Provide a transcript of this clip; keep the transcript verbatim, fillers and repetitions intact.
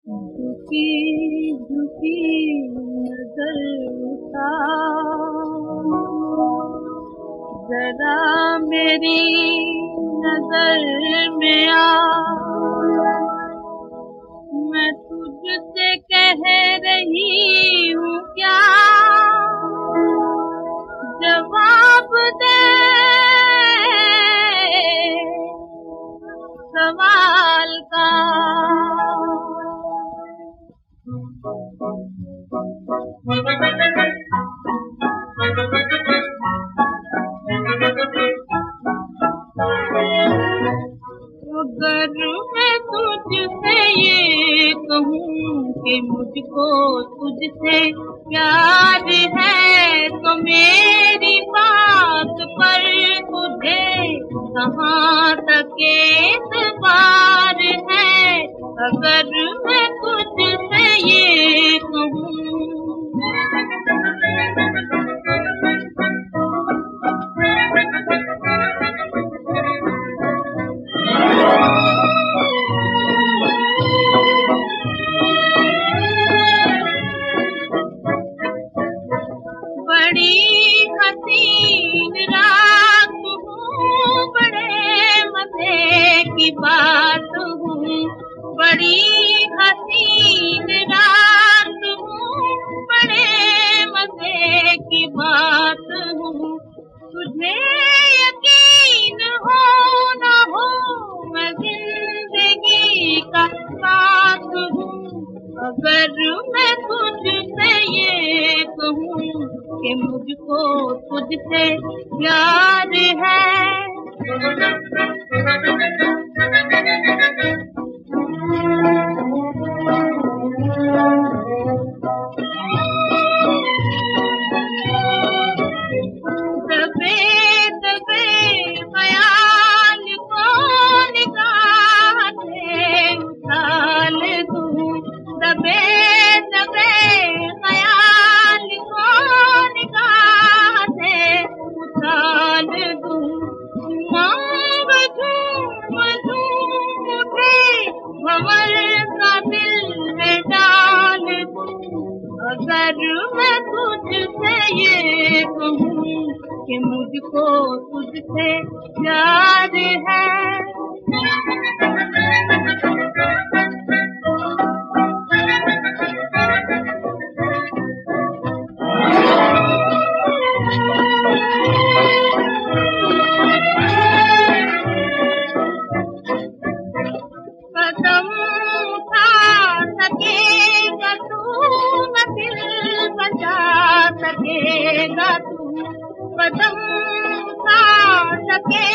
झुकी झुकी नजर उतार, जरा मेरी नजर में आ। मैं तुझसे कह रही हूँ क्या, जवाब दे सवाल का। अगर मैं तुझसे ये कहूँ कि मुझको तुझसे प्यार है, तो मेरी बात पर तुझे कहाँ तक एतबार है। अगर मैं तुझसे ये कहूँ बड़ी हसीन रात हूँ, बड़े मजे की बात हूँ। बड़ी हसीन रात हूँ, बड़े मजे की बात हूँ। तुझे यकीन हो न हो, मैं जिंदगी का साथ हूँ। अगर मैं तुझसे ये कहूँ कि मुझको तुझसे प्यार है, दबे दबे ख्याल को निगाह से उछाल दूँ। दबे दबे ख्याल को निगाह से उछाल दूँ। मांग झूम झूम उठे भंवर का दिल में डाल दूँ। अगर मैं तुझसे ये कहूँ कि मुझको तुझसे प्यार है, कदम उठा सकेगा तू, न दिल बचा सकेगा तू। कदम उठा सके